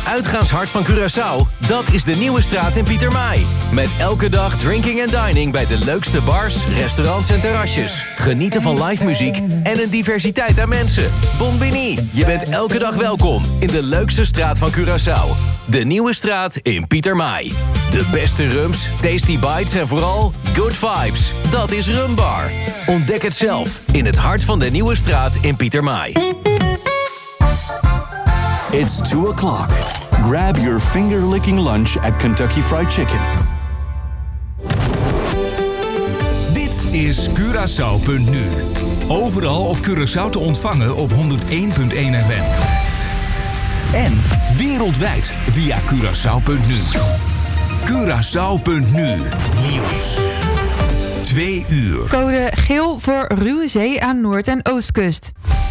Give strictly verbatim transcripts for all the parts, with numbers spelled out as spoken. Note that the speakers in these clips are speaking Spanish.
uitgaanshart van Curaçao? Dat is de Nieuwe Straat in Pietermaai. Met elke dag drinking en dining bij de leukste bars, restaurants en terrasjes. Genieten van live muziek en een diversiteit aan mensen. Bombini, je bent elke dag welkom in de leukste straat van Curaçao. De Nieuwe Straat in Pietermaai. De beste rums, tasty bites en vooral good vibes. Dat is Rumbar. Ontdek het zelf in het hart van de Nieuwe Straat in Pietermaai. It's two o'clock. Grab your finger-licking lunch at Kentucky Fried Chicken. Dit is Curaçao punt nu. Overal op Curaçao te ontvangen op honderd één komma één F M. En wereldwijd via Curaçao punt nu. Curaçao punt nu. Nieuws. Twee uur. Code geel voor ruwe zee aan Noord- en Oostkust.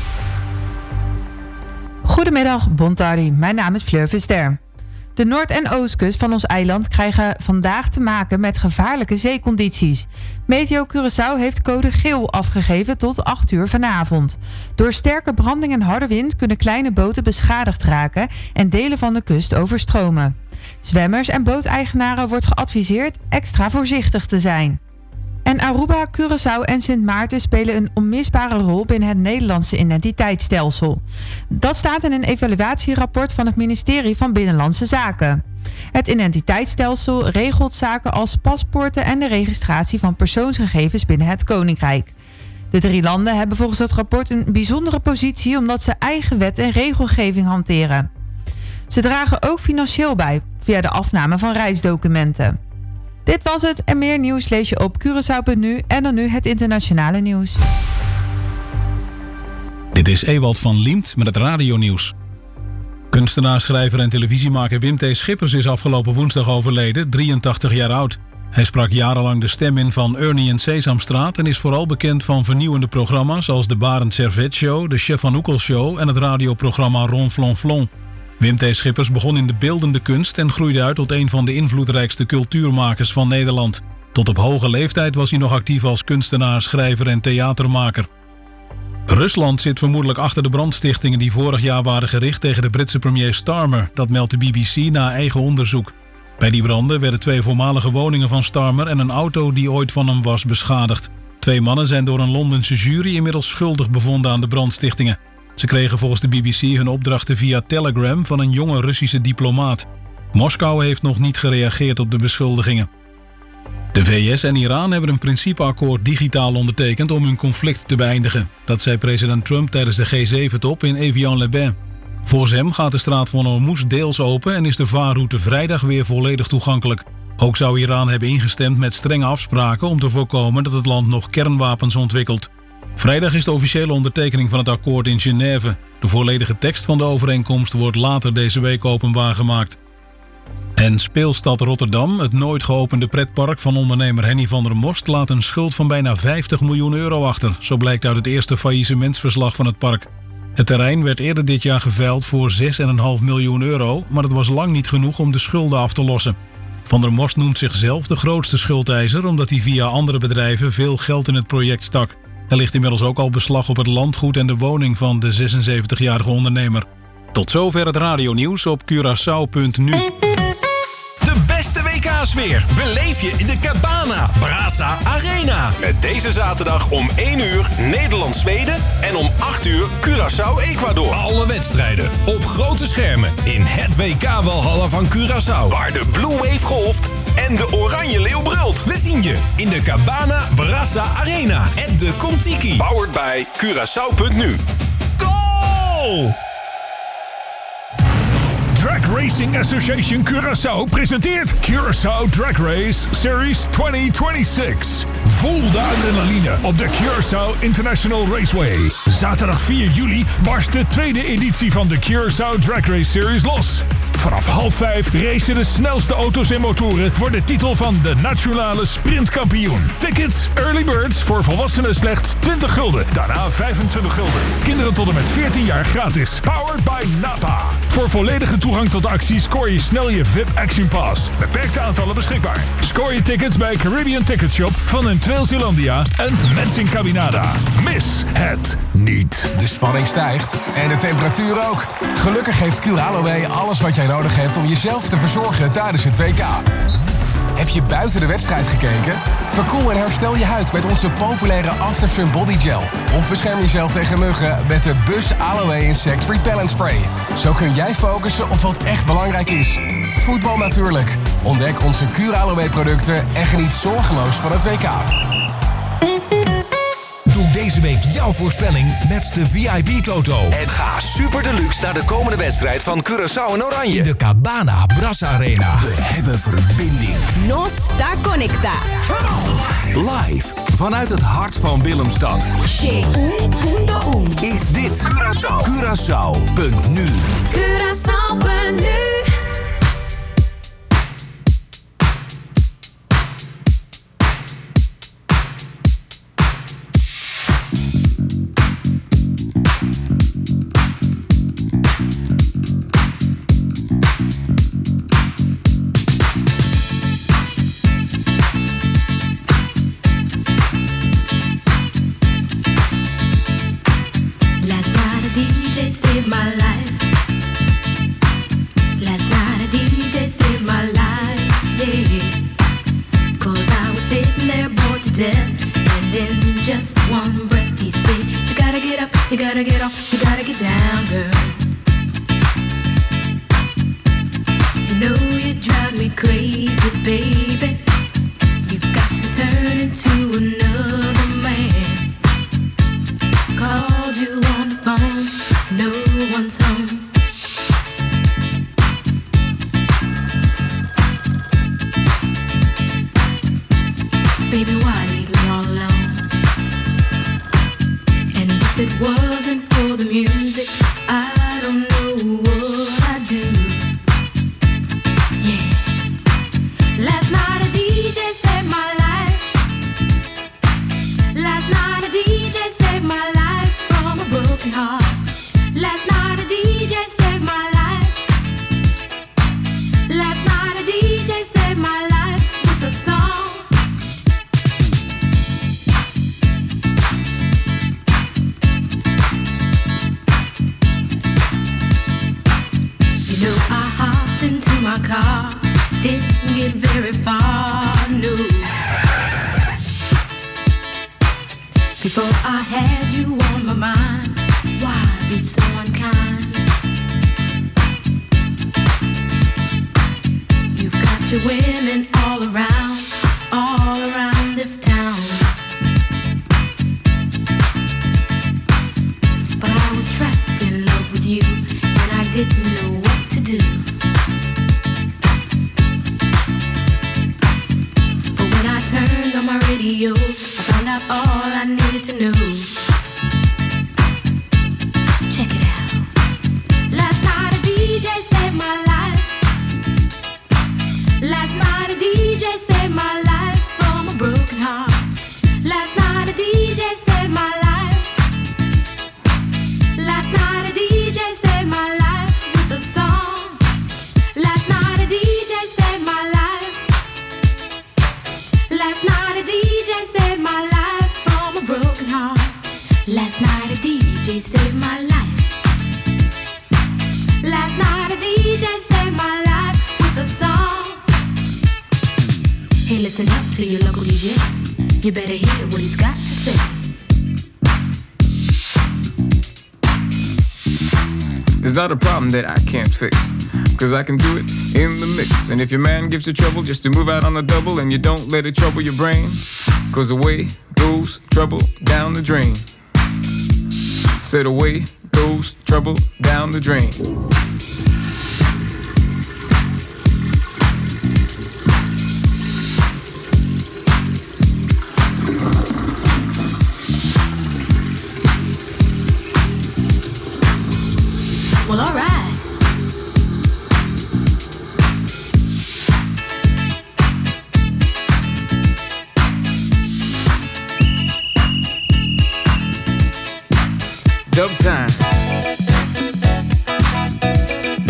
Goedemiddag, Bontari. Mijn naam is Fleur Verster. De Noord- en Oostkust van ons eiland krijgen vandaag te maken met gevaarlijke zeecondities. Meteo Curaçao heeft code geel afgegeven tot acht uur vanavond. Door sterke branding en harde wind kunnen kleine boten beschadigd raken en delen van de kust overstromen. Zwemmers en booteigenaren wordt geadviseerd extra voorzichtig te zijn. En Aruba, Curaçao en Sint Maarten spelen een onmisbare rol binnen het Nederlandse identiteitsstelsel. Dat staat in een evaluatierapport van het ministerie van Binnenlandse Zaken. Het identiteitsstelsel regelt zaken als paspoorten en de registratie van persoonsgegevens binnen het Koninkrijk. De drie landen hebben volgens het rapport een bijzondere positie omdat ze eigen wet en regelgeving hanteren. Ze dragen ook financieel bij via de afname van reisdocumenten. Dit was het en meer nieuws lees je op Curaçao punt nu en dan nu het internationale nieuws. Dit is Ewald van Liemt met het radionieuws. Kunstenaar, schrijver en televisiemaker Wim T. Schippers is afgelopen woensdag overleden, drieëntachtig jaar oud. Hij sprak jarenlang de stem in van Ernie in Sesamstraat en is vooral bekend van vernieuwende programma's als de Barend Servet Show, de Chef van Oekel Show en het radioprogramma Ronflonflon. Wim T. Schippers begon in de beeldende kunst en groeide uit tot een van de invloedrijkste cultuurmakers van Nederland. Tot op hoge leeftijd was hij nog actief als kunstenaar, schrijver en theatermaker. Rusland zit vermoedelijk achter de brandstichtingen die vorig jaar waren gericht tegen de Britse premier Starmer. Dat meldt de B B C na eigen onderzoek. Bij die branden werden twee voormalige woningen van Starmer en een auto die ooit van hem was beschadigd. Twee mannen zijn door een Londense jury inmiddels schuldig bevonden aan de brandstichtingen. Ze kregen volgens de B B C hun opdrachten via Telegram van een jonge Russische diplomaat. Moskou heeft nog niet gereageerd op de beschuldigingen. De V S en Iran hebben een principeakkoord digitaal ondertekend om hun conflict te beëindigen. Dat zei president Trump tijdens de G zeven top in Evian-les-Bains. Volgens hem gaat de straat van Hormuz deels open en is de vaarroute vrijdag weer volledig toegankelijk. Ook zou Iran hebben ingestemd met strenge afspraken om te voorkomen dat het land nog kernwapens ontwikkelt. Vrijdag is de officiële ondertekening van het akkoord in Genève. De volledige tekst van de overeenkomst wordt later deze week openbaar gemaakt. En speelstad Rotterdam, het nooit geopende pretpark van ondernemer Henny van der Most, laat een schuld van bijna vijftig miljoen euro achter. Zo blijkt uit het eerste faillissementsverslag van het park. Het terrein werd eerder dit jaar geveild voor zes komma vijf miljoen euro, maar dat was lang niet genoeg om de schulden af te lossen. Van der Most noemt zichzelf de grootste schuldeiser omdat hij via andere bedrijven veel geld in het project stak. Er ligt inmiddels ook al beslag op het landgoed en de woning van de zesenzeventigjarige ondernemer. Tot zover het radionieuws op Curaçao punt nu. De beste W K's weer beleef je in de Cabana Brasa Arena. Met deze zaterdag om één uur Nederland-Zweden en om acht uur Curaçao-Ecuador. Alle wedstrijden op grote schermen in het W K-walhalla van Curaçao. Waar de Blue Wave golft en de Oranje Leeuw brult. We zien je in de Cabana Brasa Arena at de Contiki. Powered by Curaçao punt nu. Goal! Drag Racing Association Curaçao presenteert Curaçao Drag Race Series twintig tweeëntwintig. Voel de adrenaline op de Curaçao International Raceway. Zaterdag vier juli barst de tweede editie van de Curaçao Drag Race Series los. Vanaf half vijf racen de snelste auto's en motoren voor de titel van de nationale sprintkampioen. Tickets Early Birds voor volwassenen slechts twintig gulden. Daarna vijfentwintig gulden. Kinderen tot en met veertien jaar gratis. Powered by Napa. Voor volledige toegang tot de actie scoor je snel je V I P Action Pass. Beperkte aantallen beschikbaar. Scoor je tickets bij Caribbean Ticket Shop van Entrail Zeelandia en Mensing Cabinada. Mis het niet. De spanning stijgt en de temperatuur ook. Gelukkig heeft Curaloe alles wat jij nodig hebt om jezelf te verzorgen tijdens het W K. Heb je buiten de wedstrijd gekeken? Verkoel en herstel je huid met onze populaire Aftersun Body Gel. Of bescherm jezelf tegen muggen met de Bus Aloe Insect Repellent Spray. Zo kun jij focussen op wat echt belangrijk is. Voetbal natuurlijk. Ontdek onze Curaloe producten en geniet zorgeloos van het W K. Doe deze week jouw voorspelling met de V I P-toto. En ga super deluxe naar de komende wedstrijd van Curaçao en Oranje. In de Cabana Bras Arena. We hebben verbinding. Nos está conecta. Live vanuit het hart van Willemstad. Is dit Curaçao. Curaçao.nu. Curaçao.nu. You gotta get off, you gotta get down, girl. You know you drive me crazy, baby. You've got me turning to another man. Called you on the phone, no one's home. Baby, why leave me all alone? And if it wasn't for the music, I don't know what I'd do. Yeah. Last night a D J saved my life. Last night a D J saved my life from a broken heart. Last night a D J saved my life. Last night a D J saved my life with a song. You know I hopped into my car, didn't get very far, no. Before I had you on my mind, why be so unkind? You've got your women all around, all around this town. But I was trapped in love with you, and I didn't know what to do. But when I turned on my radio, I found out all I needed to know. Check it out. Last night a D J saved my life. Last night a D J saved my life from a broken heart. Last night a D J saved my life. Last night a D J saved my life with a song. Last night a D J saved my life. Last night a D J saved my life from a broken heart. Last night a D J saved my life. Last night a D J saved my life with a song. Hey, listen up to your local D J. You better hear what he's got to say. It's not a problem that I can't fix, cause I can do it in the mix. And if your man gives you trouble just to move out on a double, and you don't let it trouble your brain, cause away goes trouble down the drain. Said away goes trouble down the drain. Well, all right. Dub time.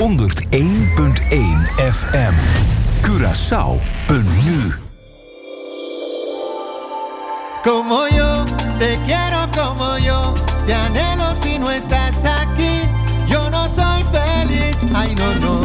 honderd één punt één F M. Curaçao punt nu. Como yo, te quiero como yo, te anhelo si no estás aquí, yo no soy feliz, ay no, no.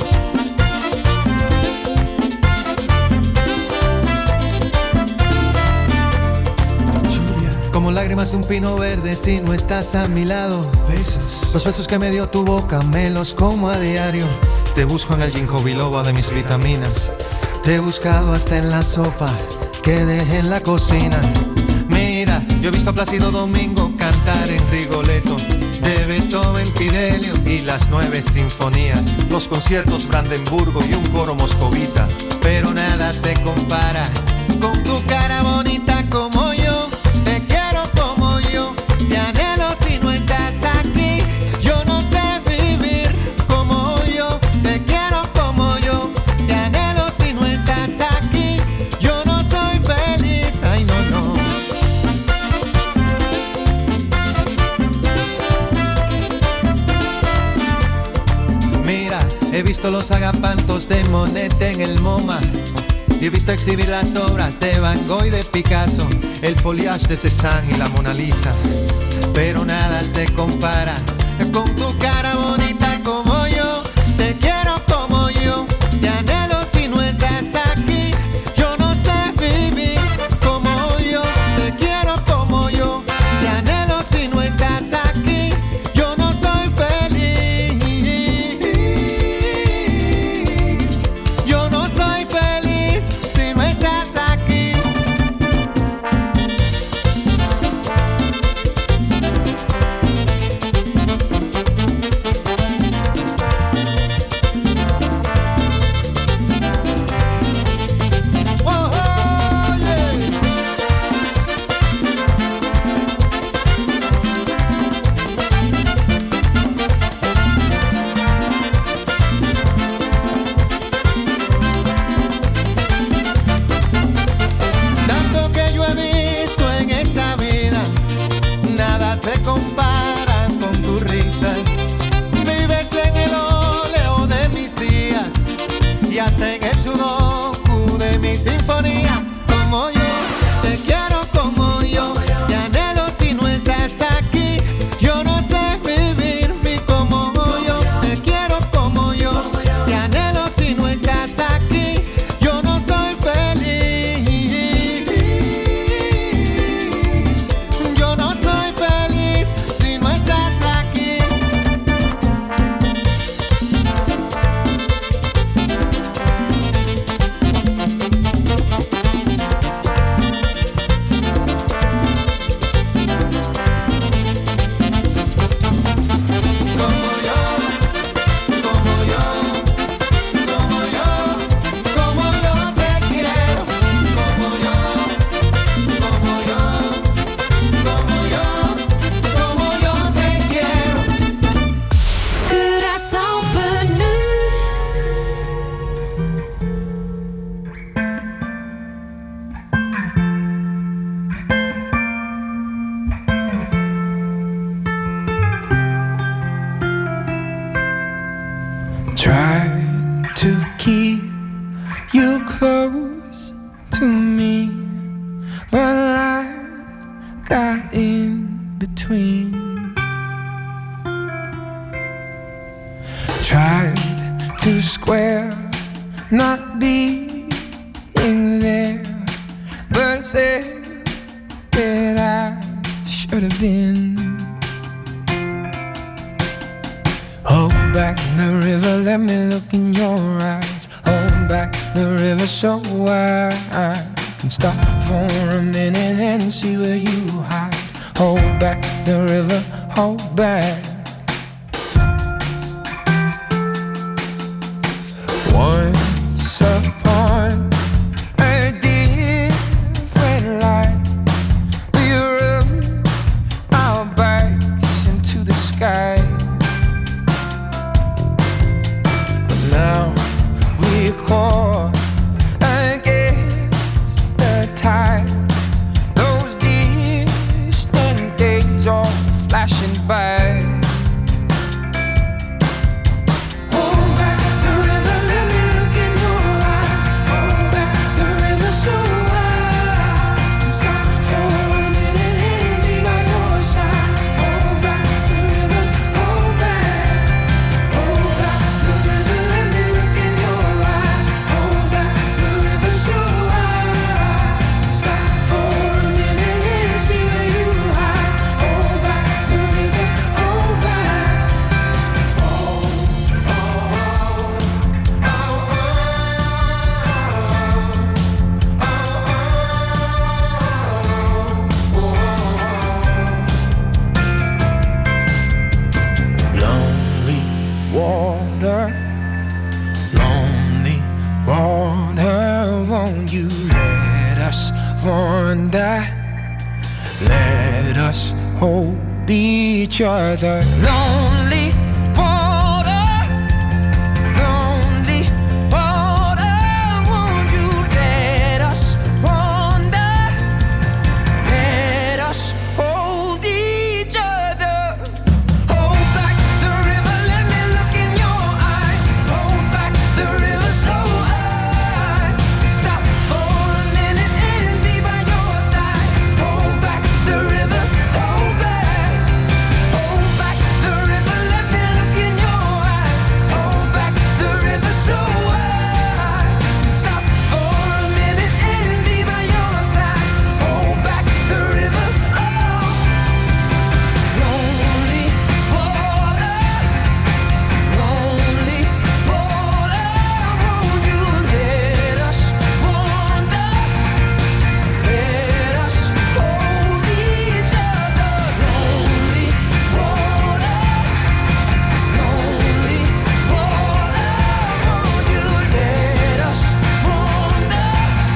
Lluvia, como lágrimas de un pino verde si no estás a mi lado. Besos, los besos que me dio tu boca, me los como a diario. Te busco en el ginkgo biloba de mis vitaminas, te he buscado hasta en la sopa que dejé en la cocina. Mira, yo he visto a Plácido Domingo cantar en Rigoletto, de Beethoven, Fidelio y las nueve sinfonías, los conciertos Brandenburgo y un coro moscovita, pero nada se compara con tu cara bonita como yo, te quiero como yo, te anhelo si no estás aquí, yo no sé vivir como yo, te quiero como yo, te anhelo si no estás aquí, yo no soy feliz, ay no, no. He visto los agapantos de Monet en el MoMA y he visto exhibir las obras de Van Gogh y de Picasso, el foliage de Cézanne y la Mona Lisa, pero nada se compara con tu cara bonita como yo, te quiero como yo, te anhelo si no estás aquí, yo no sé vivir como yo, te quiero como yo, te anhelo si no estás aquí, yo no soy feliz. flashing by. Oh, each other. Lonely water, lonely water. Won't you let us wander? Let us hold each other. Hold back the river, let me look in your eyes. Hold back the river so high. Stop for a minute and be by your side. Hold back the river, hold back. Hold back the river, let me look in your eyes. Hold back the river so high. Stop for a minute and be by your side. Hold back the river, oh. Lonely water, lonely water. Won't you let us wander? Let us hold each other. Lonely water, lonely water. Won't you let us wander?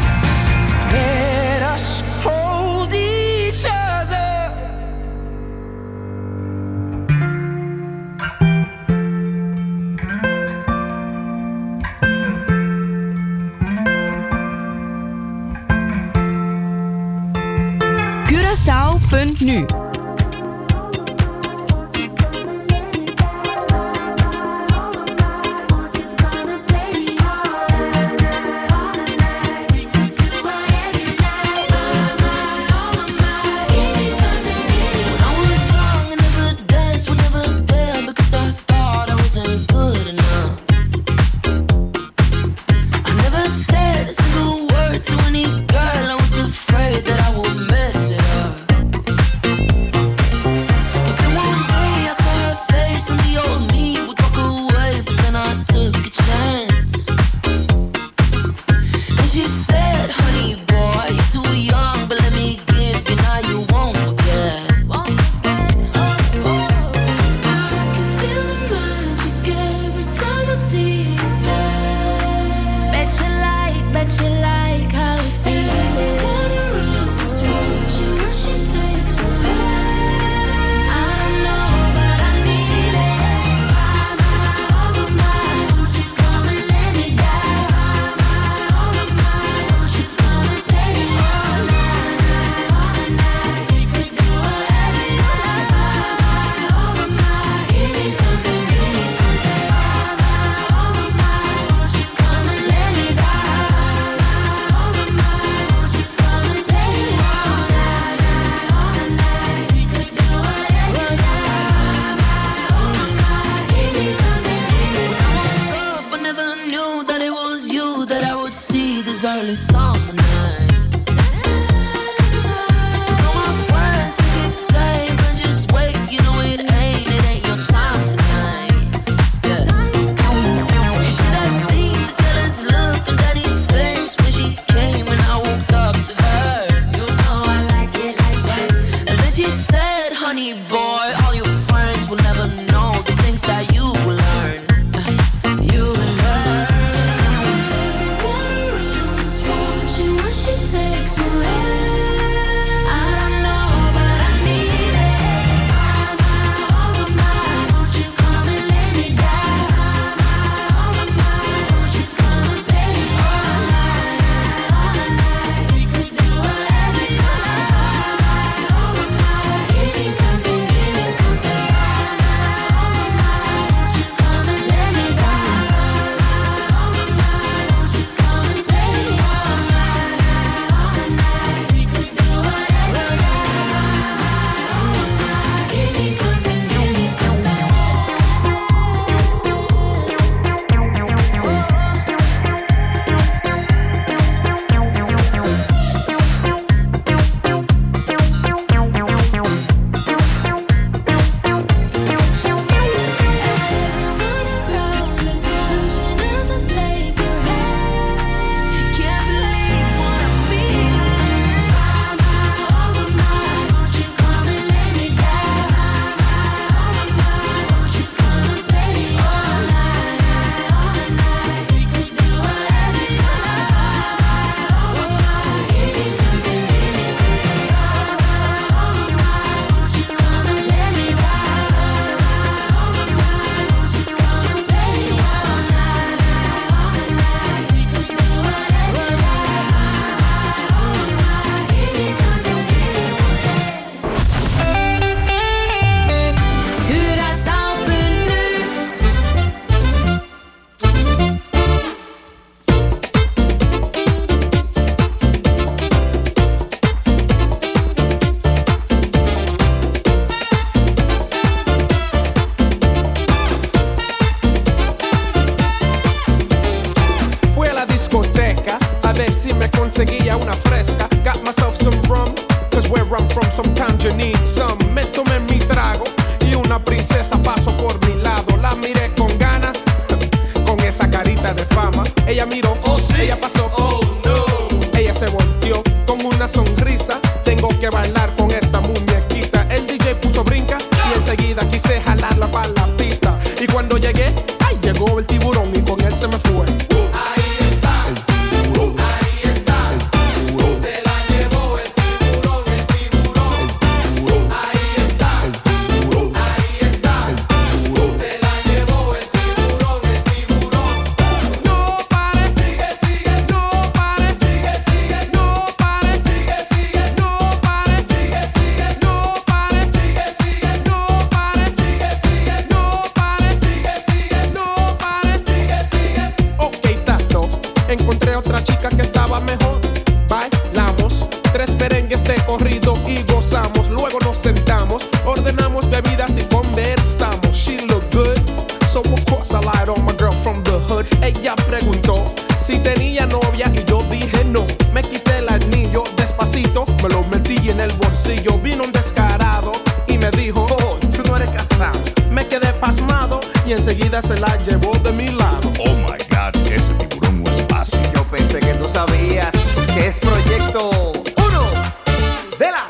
Let us hold each other. Curaçao punt nu. Early summer night. 'Cause all my friends they keep saying, but just wait, you know it ain't, it ain't your time tonight. Yeah. You should have seen the jealous look on Daddy's face when she came and I woke up to her. You know I like it like that. And then she said, honey boy, all your friends will never know the things that you will learn. You will learn. Everyone around us wants you. otra chica que estaba mejor. Bailamos tres merengues de corrido y gozamos. Luego nos sentamos, ordenamos bebidas y conversamos. She looked good, so of course I lied on my girl from the hood. Ella preguntó si tenía novia y yo dije no. Me quité el anillo despacito, me lo metí en el bolsillo. Vino un descarado y me dijo, oh, tú no eres casado. Me quedé pasmado y enseguida se la llevó de mi lado. Oh my God, ese tiburón no es fácil. Yo pensé que tú sabías que es proyecto uno de la.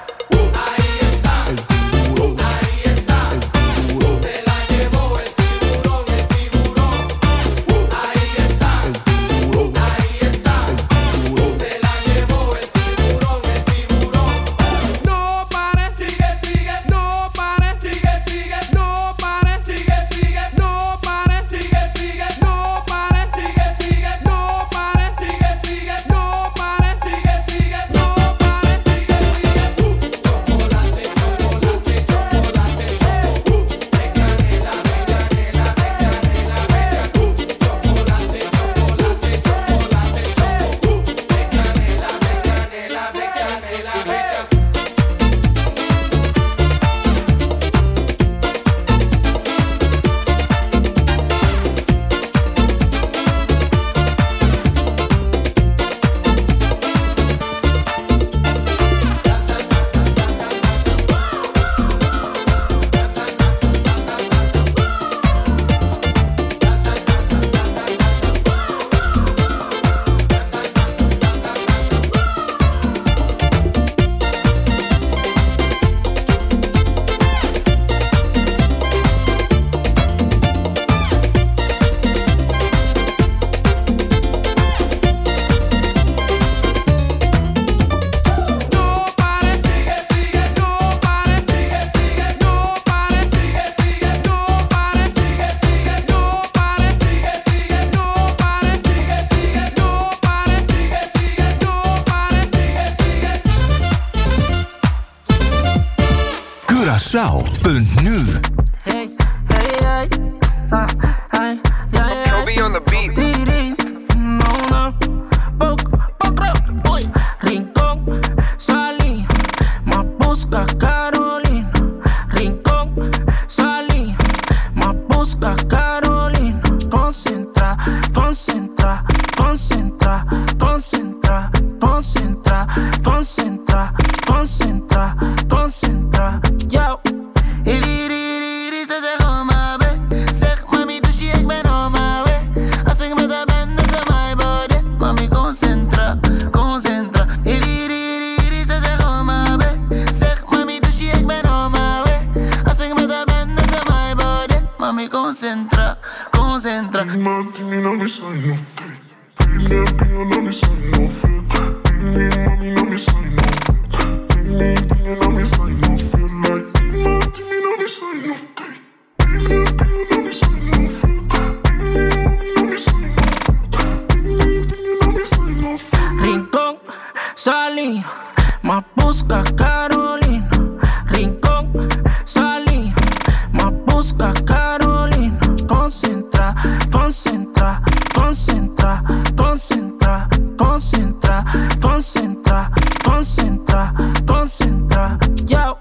Curaçao.nu Hey, hey, hey, uh, hey, yeah, yeah. Chobi on the beat. No, no. Poco, poco, uy. Rincón, salí, más busca Carolina. Rincón, salí, más busca Carolina. Concentra, concentra, concentra, concentra, concentra, concentra, concentra, concentra. Yo. Concentra, concentra. Mami, no me soy no fake. Pile, pile, no me soy no fake. Pile, mami, no me soy no fake. Pile, pile, no me soy no fake. Like, mami, no me soy no fake. Pile, pile, no me soy no fake. Pile, mami, no me soy no fake. Pile, pile, no me soy no fake. Rincón, salí, más busca Carolina. Rincón, salí, más busca Carolina. Concentra, concentra, concentra, concentra, concentra, concentra, concentra, concentra. Yo.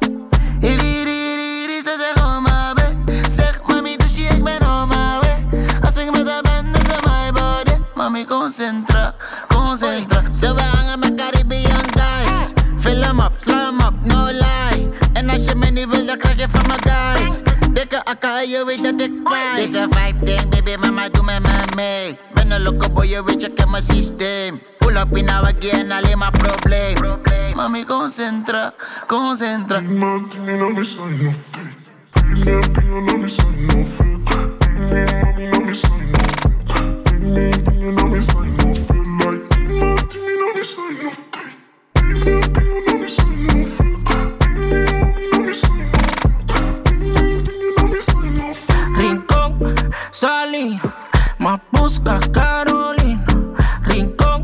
Iririririri, ze zeg om maar bij. Zeg mami, dus je ik ben om maar bij. Als ik met haar ben, is het my body. Mami, concentra, concentra. Ze we hangen met Caribbean guys. Fill em up, slam em up, no lie. En als je me niet wil, dan krijg je van mijn guys. Dikke akka, je weet dat ik pijn. Deze vibe ding, baby, mama, doe met me mee. Ben een loco boy, je weet, je ken mijn systeem. Pull up in our again, alleen maar probleem. probleem. Mami, concentra, concentra. Mami, no me soy no fake. Pile, pile, no me soy no fake. Pile, mami, no me soy no fake. Pile, pile, no me soy no fake. Like, mami, no me soy no fake. Pile, pile, no me soy no fake. Pile, mami, no me soy no fake. Pile, pile, no me soy no fake. Rincón, salí, más busca Carolina. Rincón,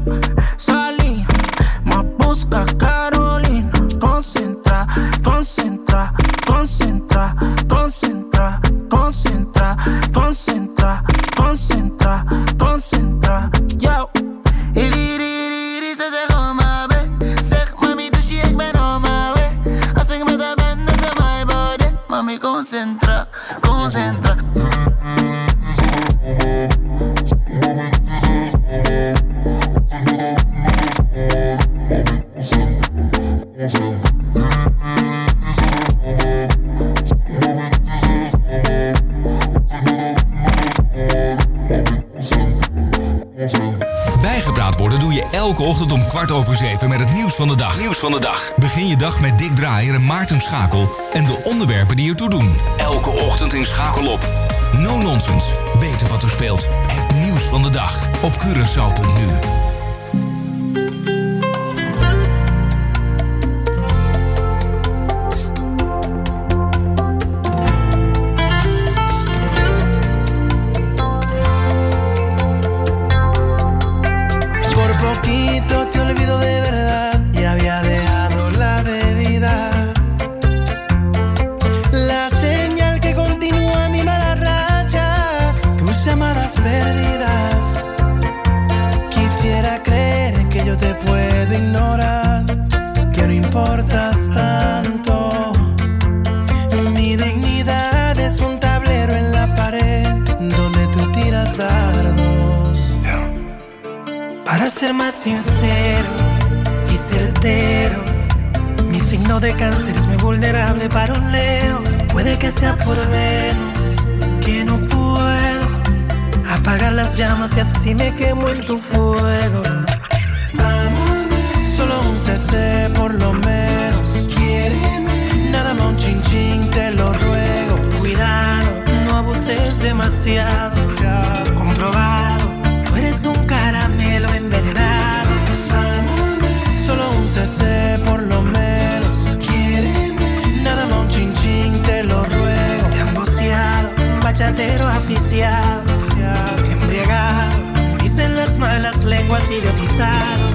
salí, más busca Carolina. Concentra, concentra, concentra, concentra, concentra, concentra, concentra, concentra. Yo. Bijgepraat worden doe je elke ochtend om kwart over zeven met het nieuws van de dag. Nieuws van de dag. Begin je dag met Dick Draaier en Maarten Schakel en de onderwerpen die ertoe doen. Elke ochtend in Schakel op. No nonsense. Weten wat er speelt. Het nieuws van de dag op Curaçao punt n u. Te olvido de verdad y había dejado la bebida. La señal que continúa mi mala racha, tus llamadas perdidas. Quisiera creer que yo te puedo ignorar, que no importas tanto. Mi dignidad es un tablero en la pared donde tú tiras dardos. Para ser más sincero y certero, mi signo de cáncer es muy vulnerable para un Leo. Puede que sea por Venus, que no puedo apagar las llamas y así me quemo en tu fuego. Solo un C C por lo menos, quiéreme. Nada más un chin chin, te lo ruego. Cuidado, no abuses demasiado. Comprobado, tú eres un caramelo envenenado. Solo un C C por lo menos, quiéreme. Nada más un chin chin, te lo ruego. Te han boceado, bachatero aficiado, embriagado, dicen las malas lenguas, idiotizado.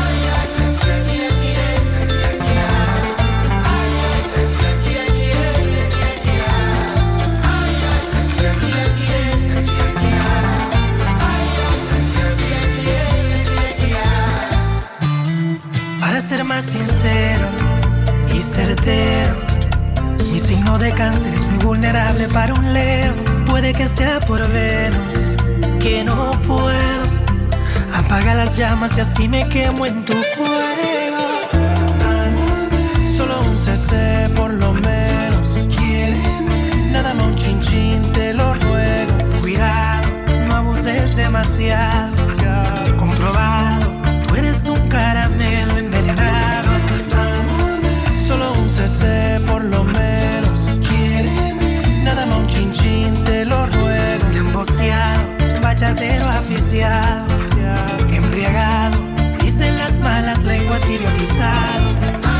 Para ser más sincero y certero, mi signo de cáncer es muy vulnerable para un Leo. Puede que sea por Venus, que no puedo apagar las llamas y así me quemo en tu fuego. Solo un C C por lo menos, quiéreme. Nada más un chin chin, te lo ruego. Cuidado, no abuses demasiado. Comprobado, tú eres un caramelo envenenado. Solo un C C por lo menos, quiéreme. Nada más un chin chin, te lo ruego. Emboceado, bachatero aficiado, embriagado, dicen las malas lenguas, idiotizado.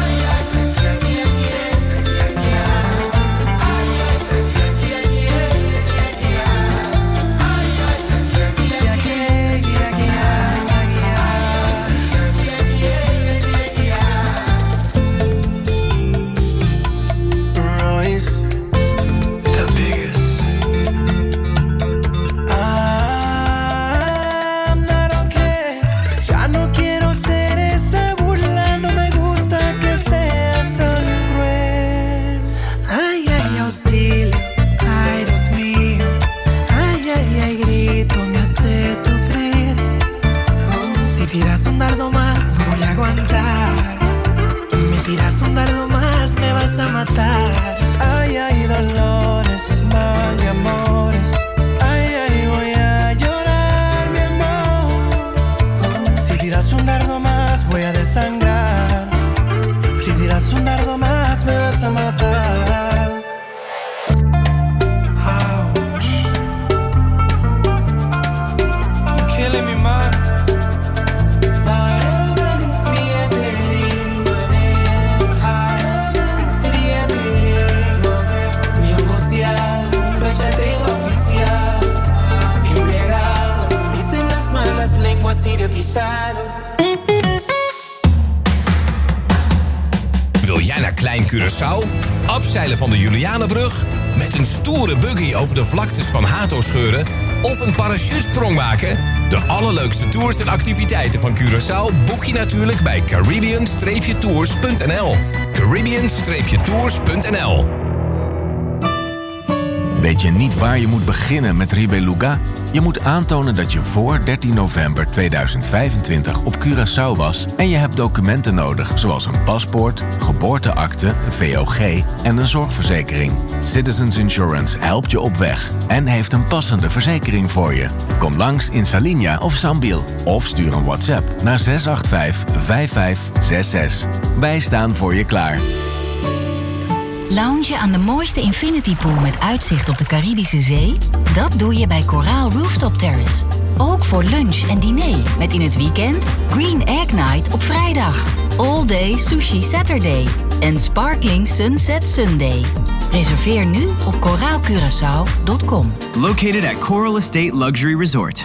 Matar. Ay, ay, dolores, mal y amores. Ay, ay, voy a llorar, mi amor. Si tiras un dardo más, voy a desangrar. Si tiras un dardo más, me vas a matar. Ouch. You're killing me, man. Wil jij naar Klein Curaçao? Afzeilen van de Julianenbrug? Met een stoere buggy over de vlaktes van Hato-scheuren? Of een parachutesprong maken? De allerleukste tours en activiteiten van Curaçao boek je natuurlijk bij Caribbean Tours punt n l. Caribbean Tours punt n l. Weet je niet waar je moet beginnen met Ribeluga? Je moet aantonen dat je voor dertien november tweeduizend vijfentwintig op Curaçao was en je hebt documenten nodig zoals een paspoort, geboorteakte, een V O G en een zorgverzekering. Citizens Insurance helpt je op weg en heeft een passende verzekering voor je. Kom langs in Salinha of Sambil of stuur een WhatsApp naar zes acht vijf, vijf vijf zes zes. Wij staan voor je klaar. Lounge aan de mooiste infinity pool met uitzicht op de Caribische Zee? Dat doe je bij Coraal Rooftop Terrace. Ook voor lunch en diner met in het weekend Green Egg Night op vrijdag. All Day Sushi Saturday en Sparkling Sunset Sunday. Reserveer nu op coraal curaçao dot com. Located at Coral Estate Luxury Resort.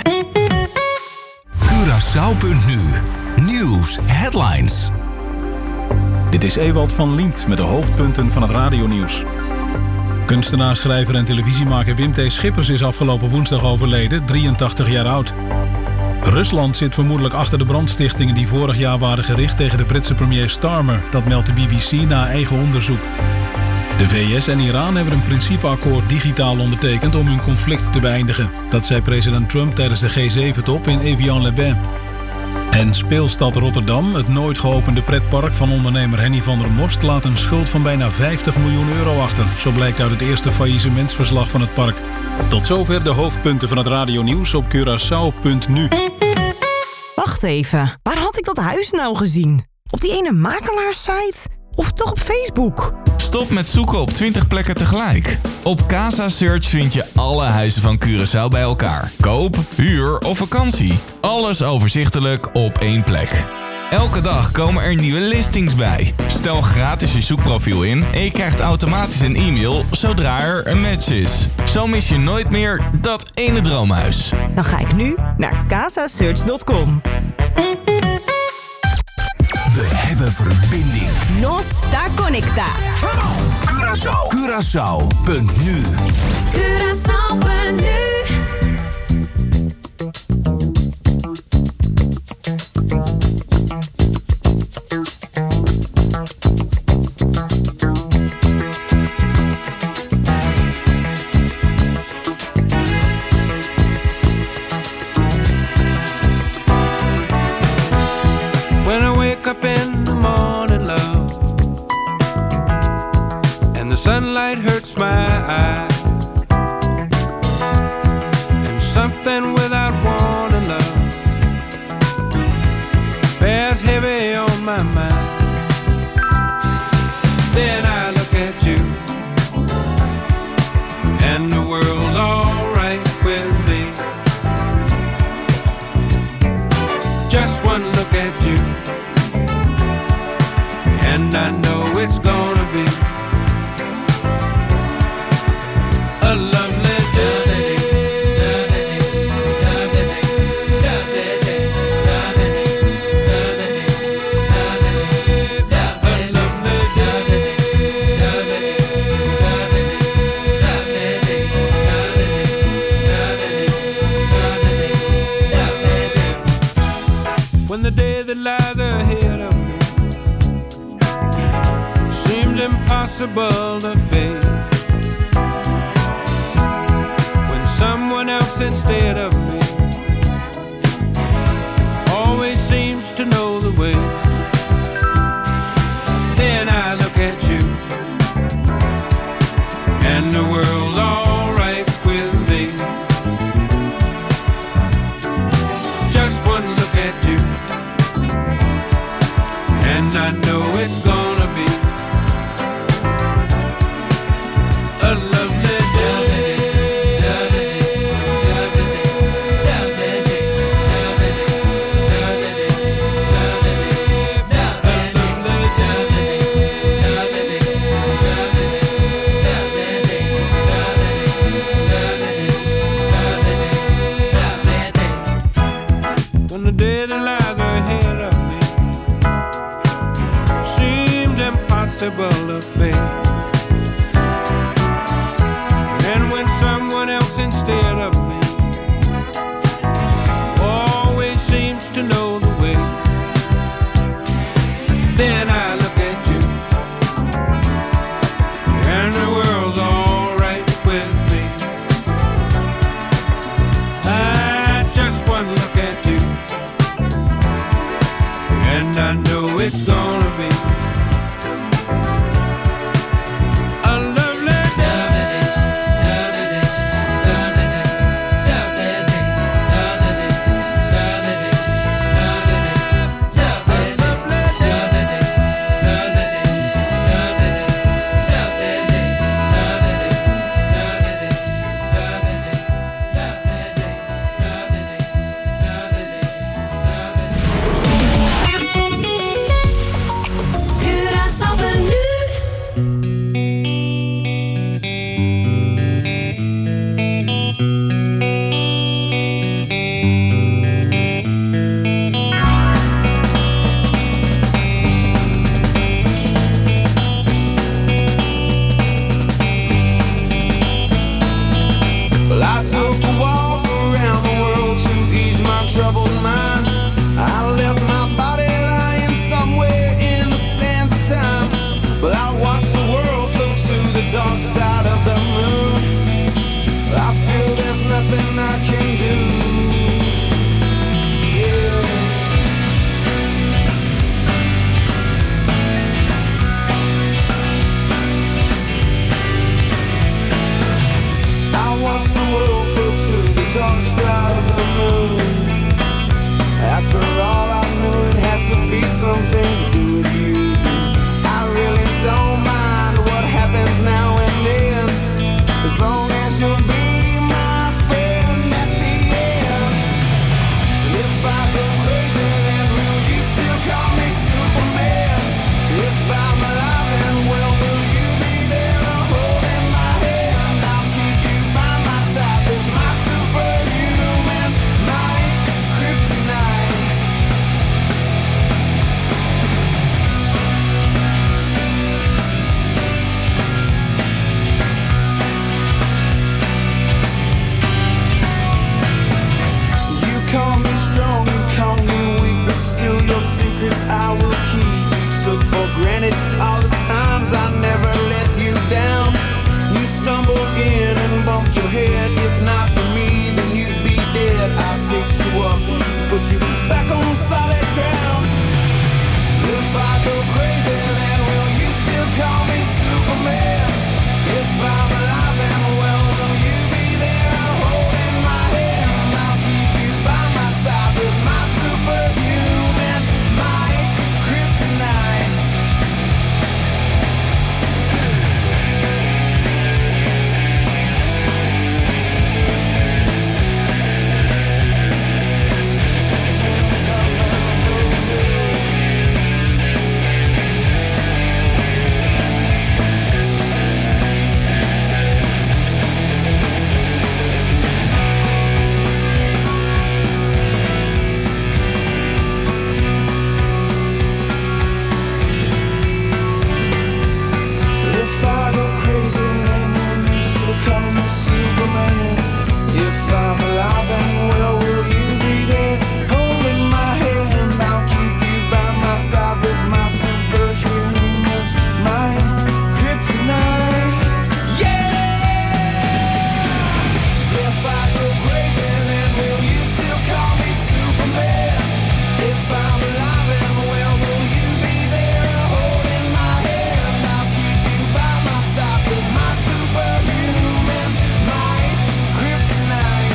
Curaçao punt nu. Nieuws headlines. Dit is Ewald van Liemt met de hoofdpunten van het radionieuws. Kunstenaar, schrijver en televisiemaker Wim T. Schippers is afgelopen woensdag overleden, drieëntachtig jaar oud. Rusland zit vermoedelijk achter de brandstichtingen die vorig jaar waren gericht tegen de Britse premier Starmer. Dat meldt de B B C na eigen onderzoek. De V S en Iran hebben een principeakkoord digitaal ondertekend om hun conflict te beëindigen. Dat zei president Trump tijdens de G zeven top in Evian-les-Bains. En speelstad Rotterdam, het nooit geopende pretpark van ondernemer Henny van der Most, laat een schuld van bijna vijftig miljoen euro achter. Zo blijkt uit het eerste faillissementsverslag van het park. Tot zover de hoofdpunten van het radionieuws op Curaçao punt nu. Wacht even, waar had ik dat huis nou gezien? Op die ene makelaarssite? Of toch op Facebook? Stop met zoeken op twintig plekken tegelijk. Op Casa Search vind je alle huizen van Curaçao bij elkaar. Koop, huur of vakantie. Alles overzichtelijk op één plek. Elke dag komen er nieuwe listings bij. Stel gratis je zoekprofiel in en je krijgt automatisch een e-mail zodra er een match is. Zo mis je nooit meer dat ene droomhuis. Dan ga ik nu naar casa search dot com. We hebben verbinding. Nos está conecta. Curaçao. Curaçao punt nu. Curaçao punt nu. Sunlight hurts my eyes, and something without wanting love bears heavy on my mind. Then I look at you, and the world's alright with me. Just one look at you, and I know it's gonna be a lovely day. When the day that lies ahead of me seems impossible to face, someone else instead of me always seems to know the way. Then I look at you, and the world's alright with me. Just one look at you, and I know it's gonna be a lovely day. nothing I can do. Yeah. I watched the world float to the dark side of the moon. After all, I knew it had to be something to do with you. I really don't mind what happens now and then, as long as you'll be my friend at the end. And if I go crazy, then will you still call me Superman? If I'm alive and well, will you be there holding my hand? I'll keep you by my side with my superhuman might, kryptonite. You call me strong, you call me weak, but still your secrets I will keep. You took for granted all the times I never let you down. You stumbled in and bumped your head. If not for me, then you'd be dead. I picked you up, put you back on solid ground. If I go crazy, then will you still call me Superman? If I'm alive and well, will you be there holding my hand? I'll keep you by my side with my superhuman might, kryptonite. If I go crazy, then will you still call me Superman? If I'm alive and well, will you be there holding my hand? I'll keep you by my side with my superhuman mind, kryptonite. Yeah! If I go crazy, then will you still call me Superman? If I'm alive and well, will you be there holding my hand? I'll keep you by my side with my superhuman might, kryptonite.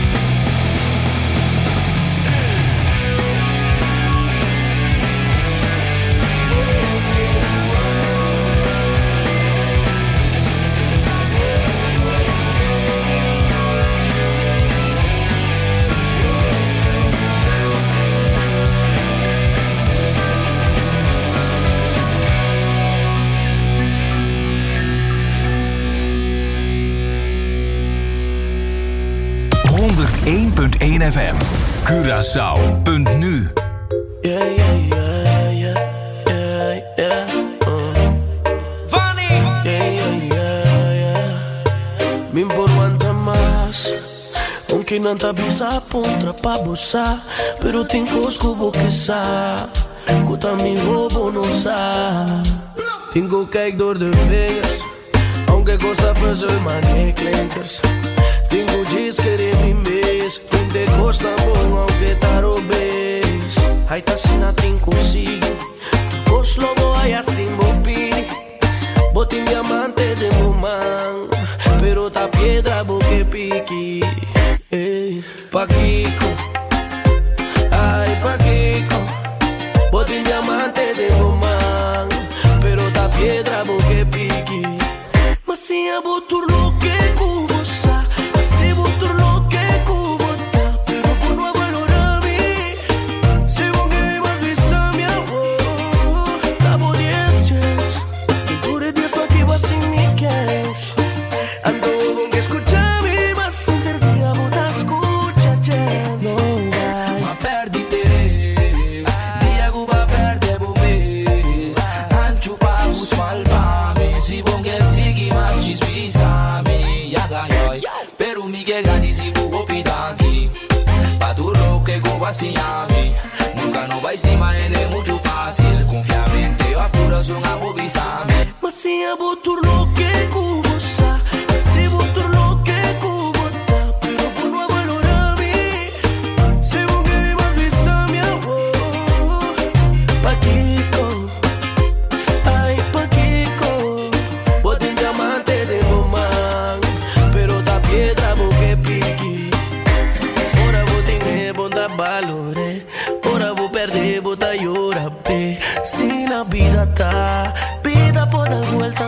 honderdéén punt één F M. Curaçao punt nu. Yeah, yeah, yeah, yeah, yeah, yeah. Uh. Funny. Yeah, yeah, yeah, yeah. Me importa más. Aunque não tá bisa pontra pa boçar, pero tem cosco que sa. Kuta mi bobo no sa. Tengo kijk door de vingers, aunque costa per zo'n manie klinkers. Tengo G's que de mi mes, te costa bom aunque taro bes. Hai tá sina tem consigo, tu coslo boy assim bopi. Boti diamante de momang, pero ta piedra boque piqui. Ey, Paquico, ay Paquico. Boti diamante de momang, pero ta piedra boque piqui. Mas se a boturlo que cubosa, se boturlo que cubota, pero por no valora mi. Se bonge mas bisa mi amor, tabo diez chance. Y tú de diez no te vas sin mi case. Ando bonge escuchami, mas intervia bota escucha chance. No vai. Ma perdi te, Diego va perde bumes. Anchu pa bus malvame, si bonge sigi mas ci spisami. Yaga yoi, pero mi che gani si buco pitanti. Pa tu lo que cuba si llami. Nunca no vai estima en es mucho fácil. Confiamente yo afura son a bobisame. Ma se a boturlo que cubosa, se boturlo que cubota, pero por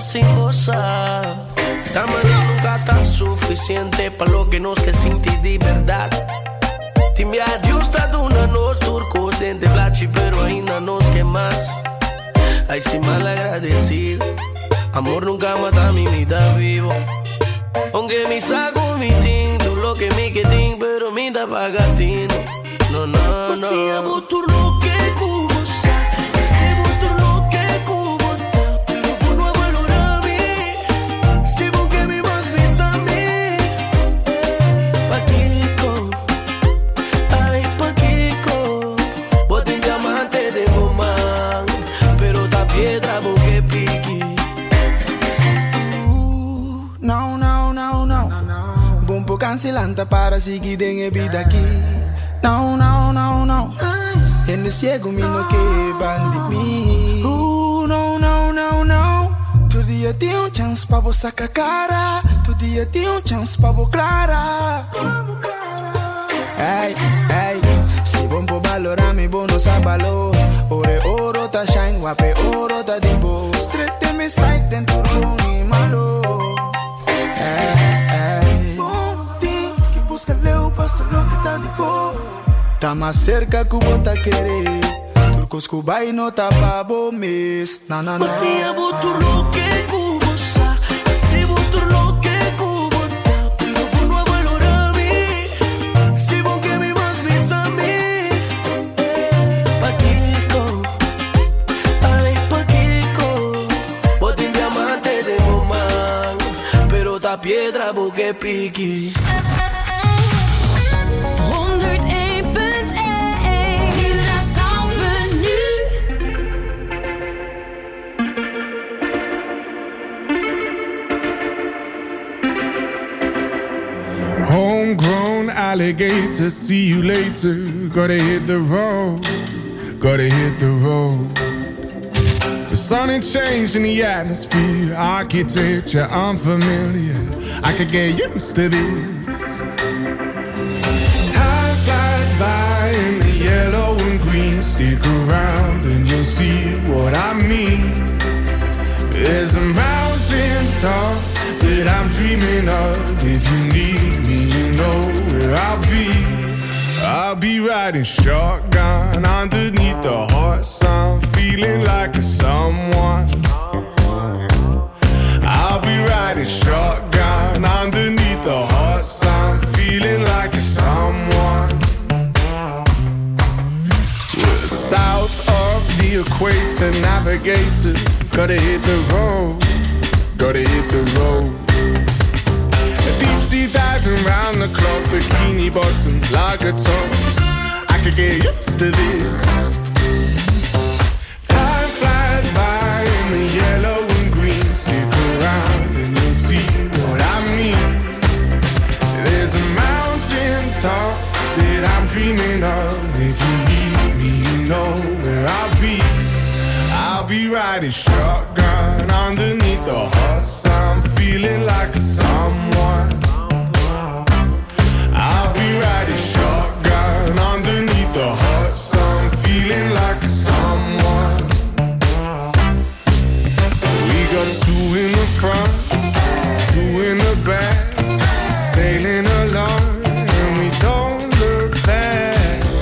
sin gozar. Dámelo nunca tan suficiente para lo que nos que senti de verdade. Ti mi adiós tá dando nos turcos dente blachi, pero ainda nos que mais. Ai se mal agradecido. Amor nunca mata mi vida vivo. Aunque me saco mi tinto, lo que me quedin, pero me da pagatino. No, no, no. Si amo tu lo que gusta, si amo tu lo que gusta, pero tú no valoras mí. Si vos que me vas a mí, Paquico, ay Paquico, vos te diamante de mamá, pero ta piedra vos que piqui. No, no, no, no. Bom po cancelanta para seguir en a vida aqui. No, no, no, no. En el ciego me no que van de mí. Uh, no, no, no, no. Tu dia tem um chance pra você sacar cara. Tu dia tem um chance pra você clara. Hey, hey. Se bom po valorar me bom no sabalo. Ore oro ta shine, wape oro ta dibo. Straight me side dentro bom ni malo. Hey, hey. Bom tem que busca leu passo lo que tá de boa. Tá mais cerca que o bota querer. Turcos cubai no tá pa bomes. Na na na. Você amo tu lo que gusta, se vos tu lo que gusta, pero tú no valoras mí. Si vos que me vas a mí, Paquico, ay Paquico, vos te diamante de mamá, pero ta piedra vos que piqui. Homegrown alligator, see you later. Gotta hit the road, gotta hit the road. The sun ain't changed in the atmosphere. Architecture unfamiliar, I could get used to this. Time flies by in the yellow and green. Stick around and you'll see what I mean. There's a mountain top that I'm dreaming of. If you need me, you know where I'll be. I'll be riding shotgun underneath the hot sun, feeling like a someone. I'll be riding shotgun underneath the hot sun, feeling like a someone. We're south of the equator, navigator, gotta hit the road, gotta hit the road. Deep sea diving round the clock, bikini bottoms, lager tops. I could get used to this. Time flies by in the yellow and green. Stick around and you'll see what I mean. There's a mountain top that I'm dreaming of. If you need me, you know where I'll be. I'll be riding shotgun underneath the hot sun, feeling like a someone. I'll be riding shotgun underneath the hot sun, feeling like a someone. We got two in the front, two in the back, sailing along, and we don't look back.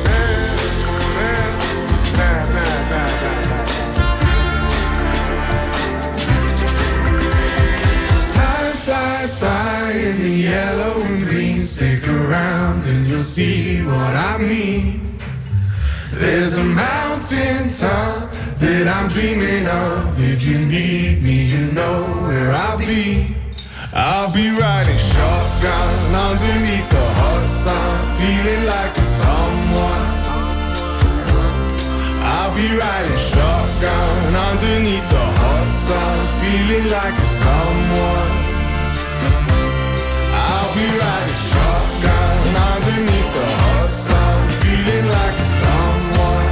By in the yellow and green, stick around and you'll see what I mean. There's a mountain top that I'm dreaming of. If you need me, you know where I'll be. I'll be riding shotgun underneath the hot sun, feeling like a someone. I'll be riding shotgun underneath the hot sun, feeling like a someone. I'll be riding shotgun underneath the hot sun, feeling like a someone.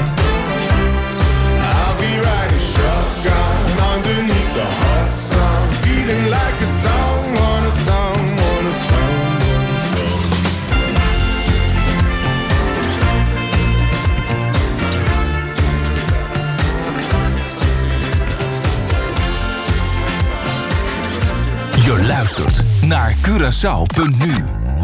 I'll be riding shotgun underneath the hot sun, feeling like a someone, a someone, a someone, a someone. luistert naar Curaçao punt nu.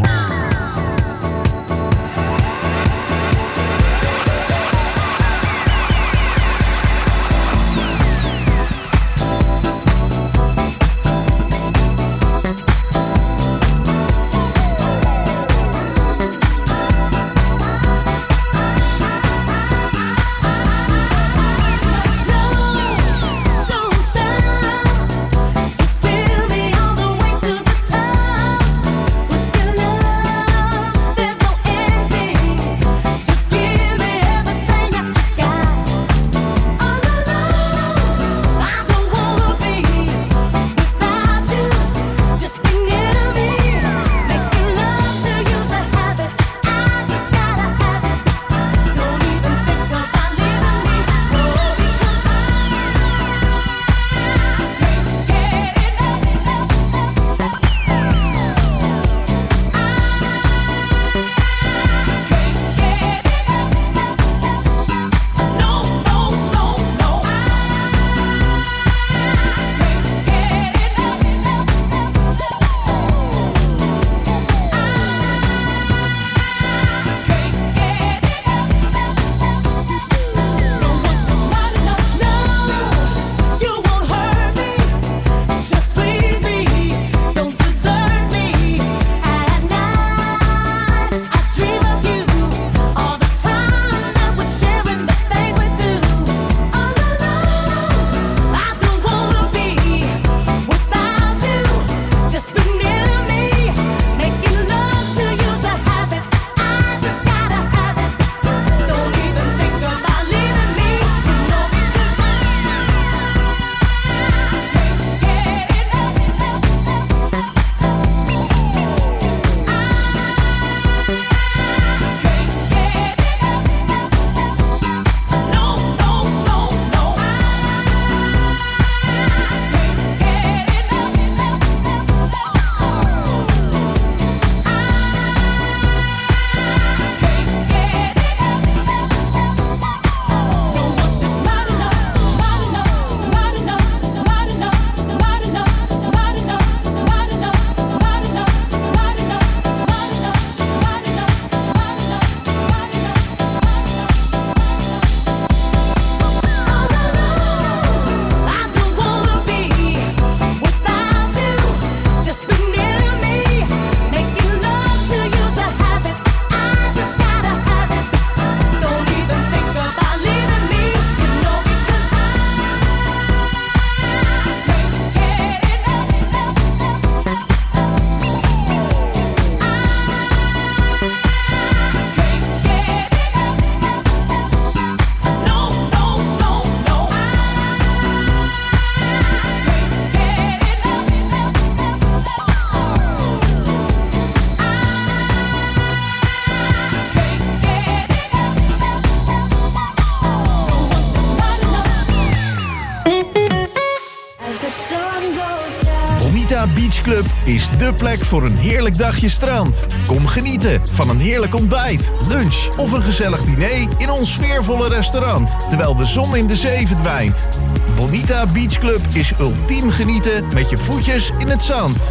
Beach Club is dé plek voor een heerlijk dagje strand. Kom genieten van een heerlijk ontbijt, lunch of een gezellig diner in ons sfeervolle restaurant, terwijl de zon in de zee verdwijnt. Bonita Beach Club is ultiem genieten met je voetjes in het zand.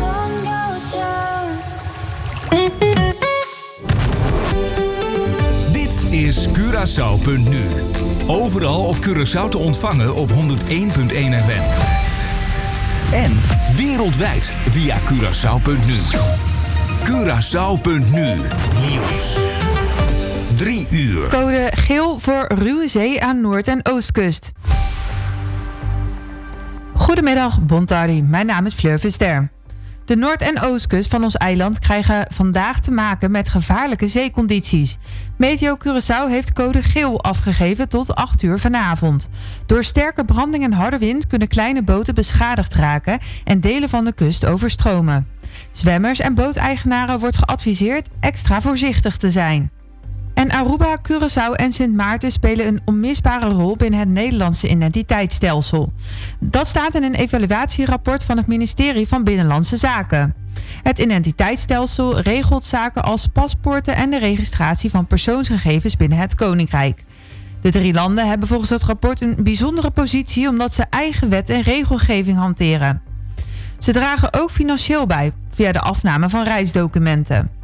Dit is Curaçao punt nu. Overal op Curaçao te ontvangen op honderd één komma één F M. En wereldwijd via Curaçao punt nu. Curaçao punt nu. Nieuws. Drie uur. Code geel voor ruwe zee aan Noord- en Oostkust. Goedemiddag, Bontari. Mijn naam is Fleur Verster. De Noord- en Oostkust van ons eiland krijgen vandaag te maken met gevaarlijke zeecondities. Meteo Curaçao heeft code geel afgegeven tot acht uur vanavond. Door sterke branding en harde wind kunnen kleine boten beschadigd raken en delen van de kust overstromen. Zwemmers en booteigenaren wordt geadviseerd extra voorzichtig te zijn. En Aruba, Curaçao en Sint Maarten spelen een onmisbare rol binnen het Nederlandse identiteitsstelsel. Dat staat in een evaluatierapport van het ministerie van Binnenlandse Zaken. Het identiteitsstelsel regelt zaken als paspoorten en de registratie van persoonsgegevens binnen het Koninkrijk. De drie landen hebben volgens het rapport een bijzondere positie omdat ze eigen wet en regelgeving hanteren. Ze dragen ook financieel bij via de afname van reisdocumenten.